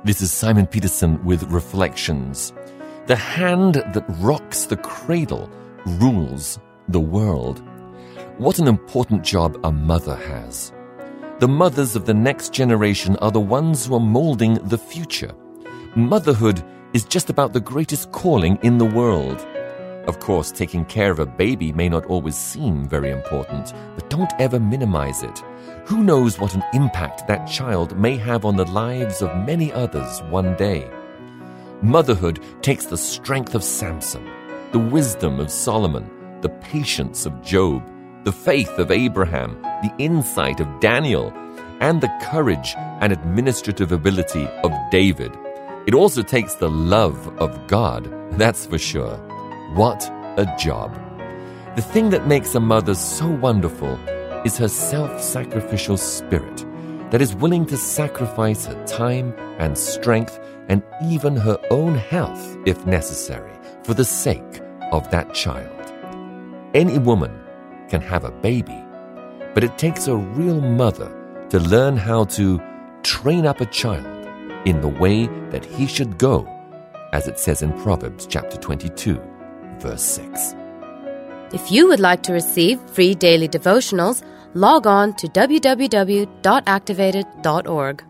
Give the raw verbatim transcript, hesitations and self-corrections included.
This is Simon Peterson with Reflections. The hand that rocks the cradle rules the world. What an important job a mother has. The mothers of the next generation are the ones who are molding the future. Motherhood is just about the greatest calling in the world. Of course, taking care of a baby may not always seem very important, but don't ever minimize it. Who knows what an impact that child may have on the lives of many others one day? Motherhood takes the strength of Samson, the wisdom of Solomon, the patience of Job, the faith of Abraham, the insight of Daniel, and the courage and administrative ability of David. It also takes the love of God, that's for sure. What a job. The thing that makes a mother so wonderful is her self-sacrificial spirit that is willing to sacrifice her time and strength and even her own health, if necessary, for the sake of that child. Any woman can have a baby, but it takes a real mother to learn how to train up a child in the way that he should go, as it says in Proverbs chapter twenty-two, verse six. If you would like to receive free daily devotionals, log on to w w w dot activated dot org.